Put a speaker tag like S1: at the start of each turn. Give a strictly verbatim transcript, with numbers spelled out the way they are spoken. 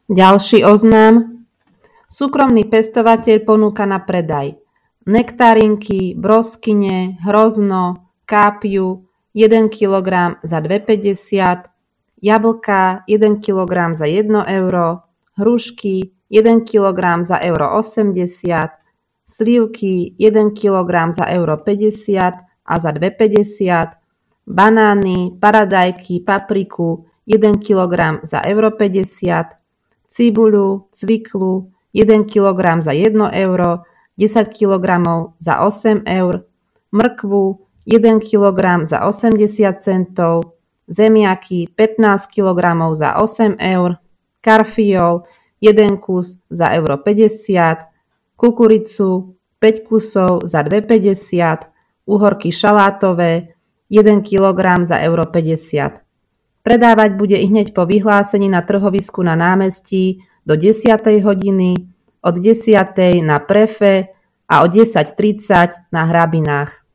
S1: Ďalší oznám. Súkromný pestovateľ ponúka na predaj nektarinky, broskyne, hrozno, kápiu jeden kilogram za dva päťdesiat, jablká jeden kilogram za jedno euro, hrušky jeden kilogram za euro osemdesiat, slivky jeden kilogram za euro päťdesiat a za dva päťdesiat, banány, paradajky, papriku jeden kilogram za euro päťdesiat, cibuľu, cviklu jeden kilogram za jedno euro, desať kilogramov za osem eur, mrkvu jeden kilogram za osemdesiat centov, zemiaky pätnásť kilogramov za osem eur, karfiol jeden kus za euro päťdesiat, kukuricu päť kusov za dva päťdesiat, uhorky šalátové jeden kilogram za euro päťdesiat. Predávať bude ihneď po vyhlásení na trhovisku na námestí do desiatej hodiny, od desiatej na Prefe a o desať tridsať na Hrabinách.